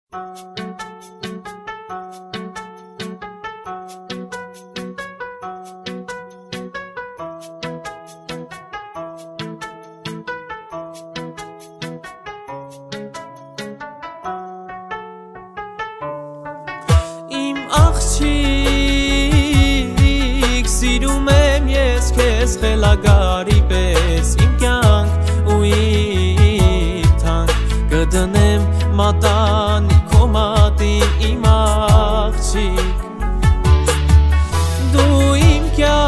Սիրում եմ ես քեզ խելագարի պես իմ կյանք ու իմ թանկ կդնեմ մատանի քո մատին իմ աղջիկ դու իմ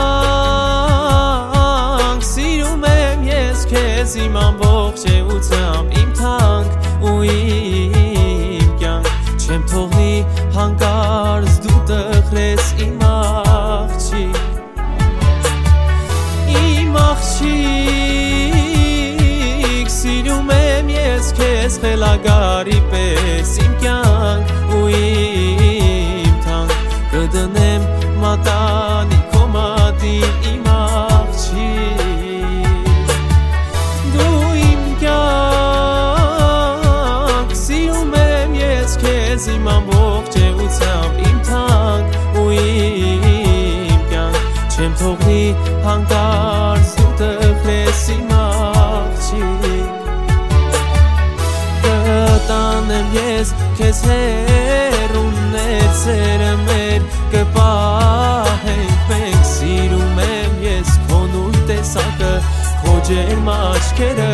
կյանք սիրում եմ ես քեզ իմ ամբողջ էությամբ իմ թանկ ու իմ կյանք չեմ թողնի հանկարծ դու տխրես իմ աղջիկ Սիրում եմ ես քեզ խելագարի պես իմ կյանք ու իմ թանկ կդնեմ մատանի քո մատին իմ աղջիկ դու իմ կյանք սիրում եմ ես քեզ իմ ամբողջ էությամբ իմ թանկ ու իմ կյանք չեմ թողնի հանկարծ դու տխրես իմ աղջիկ կտանեմ ես քեզ հեռուներ սերը մեր կպահենք մենք սիրում եմ ես քո նույն տեսակը քո ջերմ աչքերը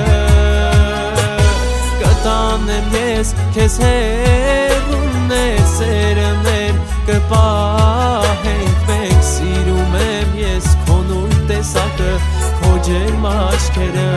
կտանեմ ես քեզ հեռուներ սերը մեր կպահենք մենք սիրում եմ ես քո նույն տեսակը քո ջերմ աչքերը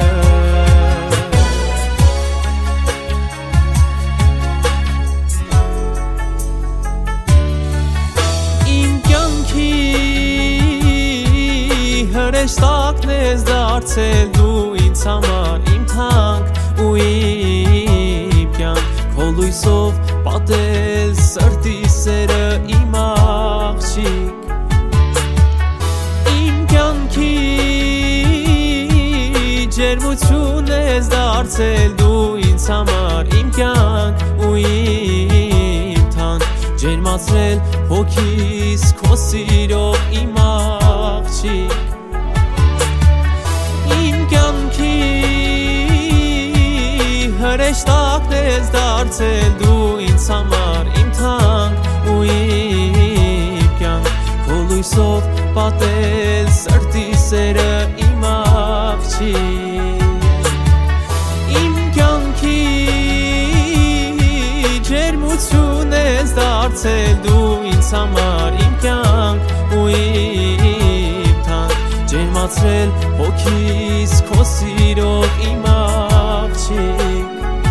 Հրեշտակն ես դարձել դու ինձ համար իմ թանկ ու իմ կյանք քո լույսով պատել սրտի սերը իմ աղջիկ իմ կյանքի ջերմություն ես դարձել դու ինձ համար իմ կյանք ու իմ թանկ ջերմացրել հոգիս քո սիրով իմ աղջիկ Հրեշտակն ես դարձել դու ինձ համար իմ թանկ ու իմ կյանք քո լույսով պատել սրտի սերը իմ աղջիկ իմ կյանքի ջերմություն ես դարձել դու ինձ համար իմ կյանք ու իմ թանկ ջերմացրել հոգիս քո սիրով իմ աղջիկ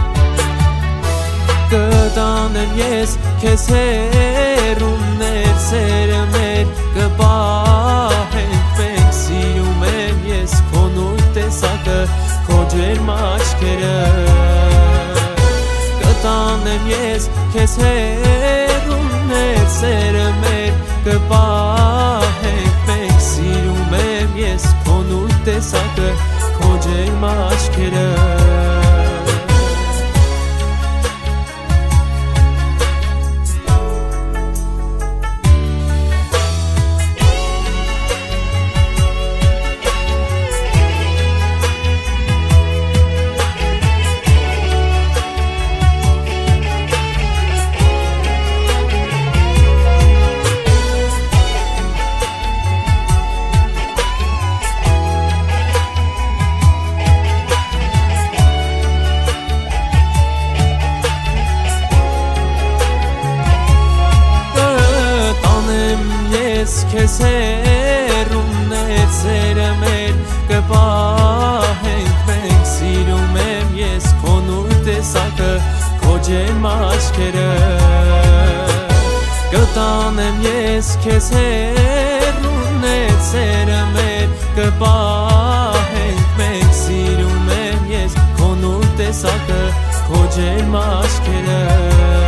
կտանեմ ես քեզ հեռուներ սերը մեր կպահենք մենք սիրում եմ ես քո նույն տեսակը քո ջերմ աչքերը կտանեմ ես քեզ հեռուներ սերը մեր կպահենք մենք սիրում եմ ես քո նույն տեսակը քո ջերմ աչքերը Քեզ հեռուներ սերը մեր կպահենք մենք սիրում եմ ես քո նույն տեսակը քո ջերմ աչքերը կտանեմ ես քեզ հեռուներ սերը մեր կպահենք մենք սիրում եմ ես քո նույն տեսակը քո ջերմ աչքերը